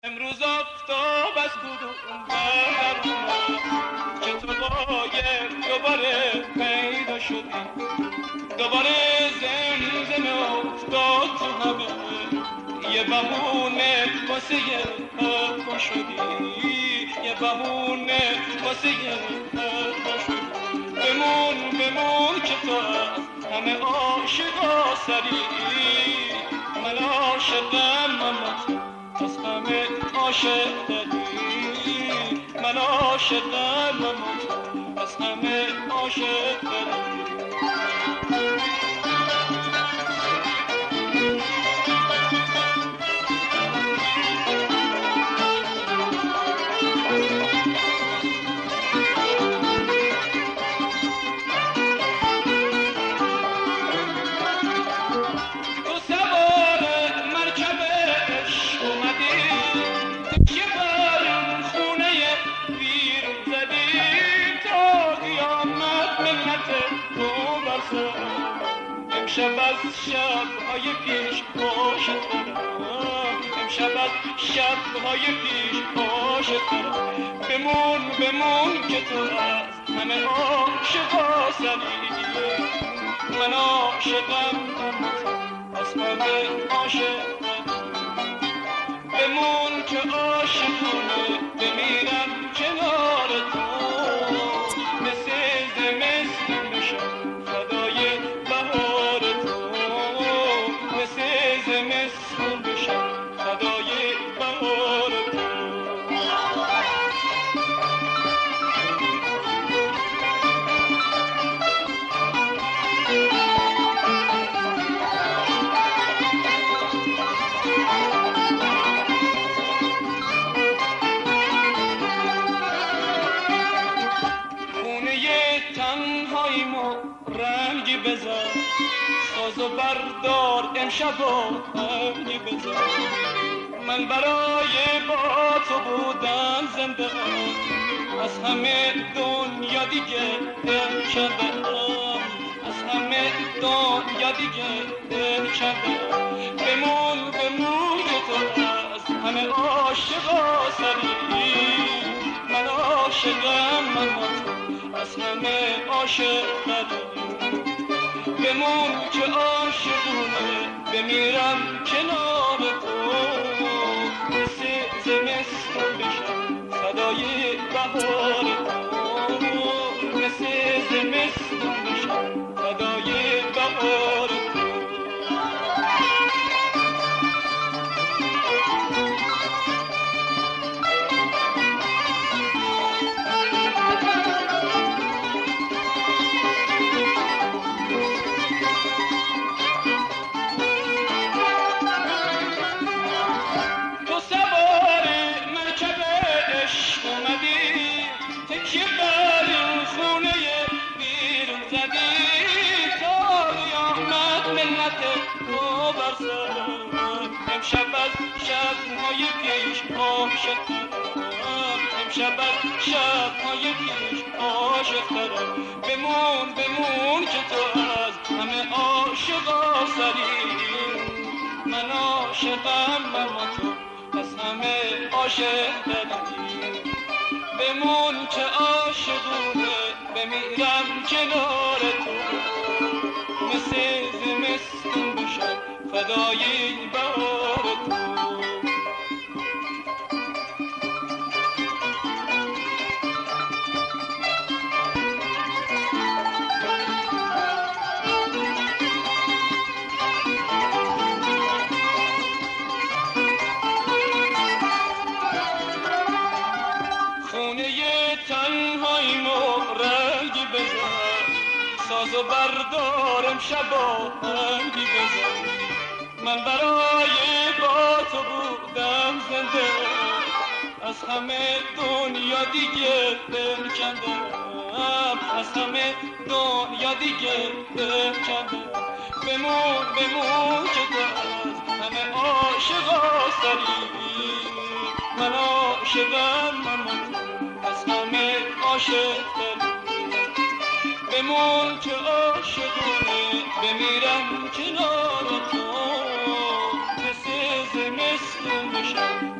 امروز آفتاب از کدوم بر اومد که تو باید دوباره پیدا شدی، دوباره زمزمه افتاد تو همه، یه بهونه واسه حرفا شدی، یه بهونه واسه حرفا شدی. بمون که تو از همه عاشقا سری، من عاشقم اما تو از همه عاشق داری، من عاشقم اما تو از همه عاشق داری. امشب از شب‌های پیش عاشق دارم، امشب از شب‌های پیش عاشق دارم. بمون که تو از همه عاشقا سری، من عاشقم اما تو از همه عاشق داری. بمون که عاشقونه بمیرم کنار تو، مثل زمستون بشم فدای بهار تو، مثل زمستون بشم فدای بهار تو. تنهاییمو رنگی بزن، سازو بردار امشبا رنگی بزن. من برای با تو بودن زنده، از همه دنیا دیگه دل کنده، از همه دنیا دیگه دل کنده. بمون که تو از همه عاشقا سری، من عاشقم اما تو از همه عاشق داری. بمون که عاشقونه بمیرم کنار تو، مثل زمستون بشم فدای بهار تو، مثل زمستون بشم فدای بهار تو. امشب از شب‌های پیش عاشق دارم، امشب از شب‌های پیش عاشق دارم. بمون که تو از همه عاشقا سری، من عاشقم اما تو از همه عاشق داری. بمون که عاشقونه بمیرم کنار تو، مثل زمستون بشم فدای بهار تو. خونه تنهاییمو رنگی بزن، سازو بردار امشبا رنگی بزن. من برای با تو بودم زنده، از همه دنیا دیگه دل کندم، از همه دنیا دیگه دل کندم. بمون که تو از همه عاشقا سری، من عاشقم اما تو از همه عاشق داری. بمون که عاشقونه بمیرم کنار تو، مثل زمستون بشم